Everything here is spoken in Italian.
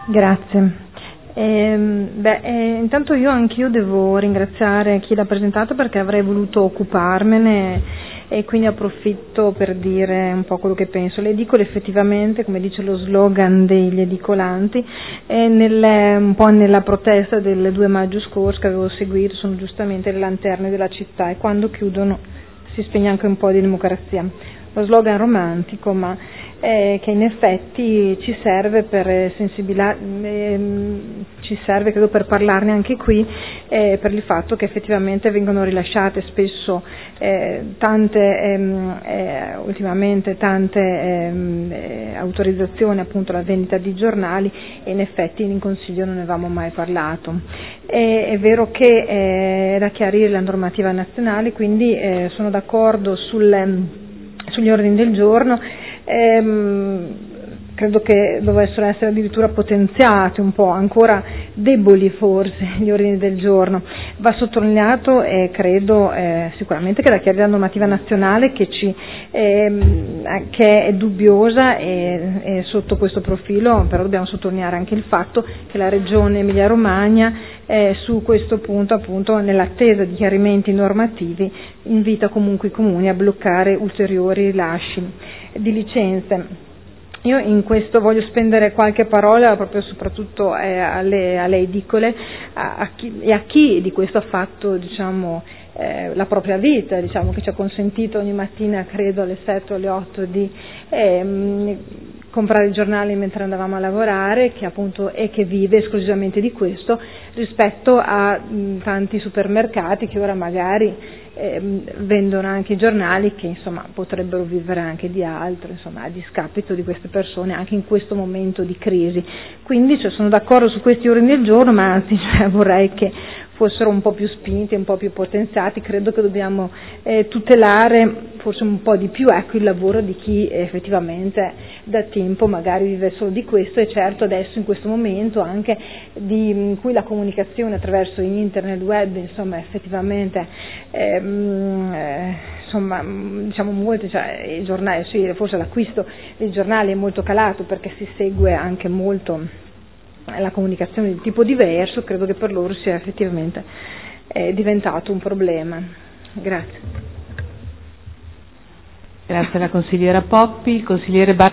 Grazie. Intanto anch'io devo ringraziare chi l'ha presentato perché avrei voluto occuparmene e quindi approfitto per dire un po' quello che penso. Le edicole effettivamente, come dice lo slogan degli edicolanti, un po' nella protesta del 2 maggio scorso che avevo seguito, sono giustamente le lanterne della città e quando chiudono si spegne anche un po' di democrazia. Lo slogan romantico, ma che in effetti ci serve per ci serve credo per parlarne anche qui, per il fatto che effettivamente vengono rilasciate spesso ultimamente tante autorizzazioni appunto alla vendita di giornali e in effetti in Consiglio non ne avevamo mai parlato. È vero che è da chiarire la normativa nazionale, quindi sono d'accordo sugli ordini del giorno. Credo che dovessero essere addirittura potenziati un po', ancora deboli forse gli ordini del giorno. Va sottolineato credo sicuramente che la chiarire la normativa nazionale che è dubbiosa e sotto questo profilo, però dobbiamo sottolineare anche il fatto che la Regione Emilia Romagna su questo punto, appunto nell'attesa di chiarimenti normativi, invita comunque i comuni a bloccare ulteriori rilasci di licenze. Io in questo voglio spendere qualche parola proprio soprattutto alle edicole e a chi di questo ha fatto la propria vita, che ci ha consentito ogni mattina credo alle 7 o alle 8 di comprare i giornali mentre andavamo a lavorare, che vive esclusivamente di questo, rispetto a tanti supermercati che ora magari vendono anche i giornali che potrebbero vivere anche di altro, a discapito di queste persone anche in questo momento di crisi. Quindi sono d'accordo su questi ordini del giorno, ma anzi vorrei che fossero un po' più spinti, un po' più potenziati. Credo che dobbiamo tutelare forse un po' di più il lavoro di chi effettivamente da tempo magari vive solo di questo, e certo adesso in questo momento anche in cui la comunicazione attraverso internet, web, effettivamente molti, i giornali, forse l'acquisto dei giornali è molto calato perché si segue anche molto la comunicazione di tipo diverso. Credo che per loro sia effettivamente diventato un problema. Grazie. Grazie alla consigliera Poppi. Il consigliere